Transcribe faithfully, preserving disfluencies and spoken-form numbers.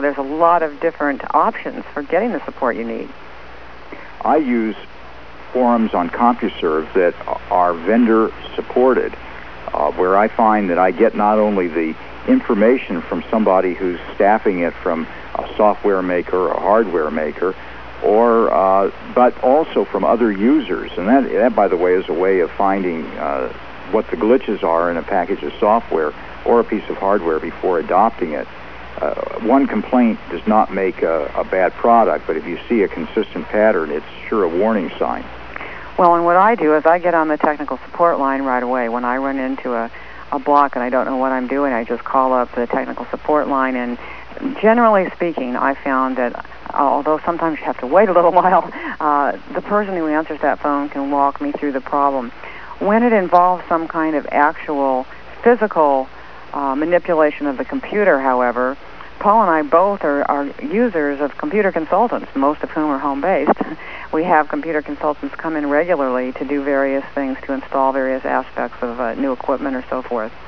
There's a lot of different options for getting the support you need. I use forums on CompuServe that are vendor supported, uh, where I find that I get not only the information from somebody who's staffing it from a software maker or a hardware maker, or uh, but also from other users. And that, that, by the way, is a way of finding uh, what the glitches are in a package of software or a piece of hardware before adopting it. Uh, one complaint does not make a, a bad product, but if you see a consistent pattern, it's sure a warning sign. Well, and what I do is I get on the technical support line right away. When I run into a, a block and I don't know what I'm doing, I just call up the technical support line, and generally speaking, I found that although sometimes you have to wait a little while, uh, the person who answers that phone can walk me through the problem. When it involves some kind of actual physical uh, manipulation of the computer, however, Paul and I both are, are users of computer consultants, most of whom are home-based. We have computer consultants come in regularly to do various things, to install various aspects of uh, new equipment or so forth.